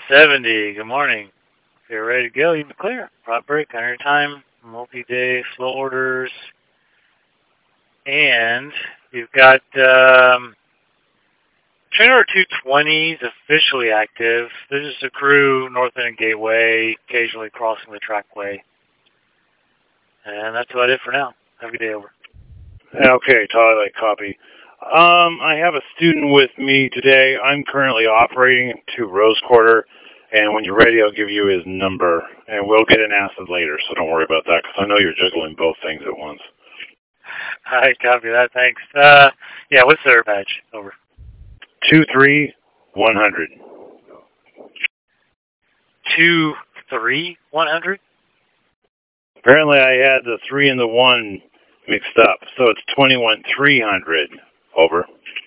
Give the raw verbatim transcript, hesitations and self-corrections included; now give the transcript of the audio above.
seventy, good morning. If you're ready to go, you can clear. Prop break on your time, multi-day slow orders. And you've got um, Trainer two twenty is officially active. This is a crew north end Gateway, occasionally crossing the trackway. And that's about it for now. Have a good day, over. Okay, Tyler, copy. Um, I have a student with me today. I'm currently operating to Rose Quarter, and when you're ready, I'll give you his number, and we'll get an acid later, so don't worry about that, because I know you're juggling both things at once. All right, copy that, thanks. Uh, yeah, what's their badge? Over. Two, three, one hundred. Two, three, one hundred? Apparently I had the three and the one mixed up, so it's twenty-one, three hundred. Over.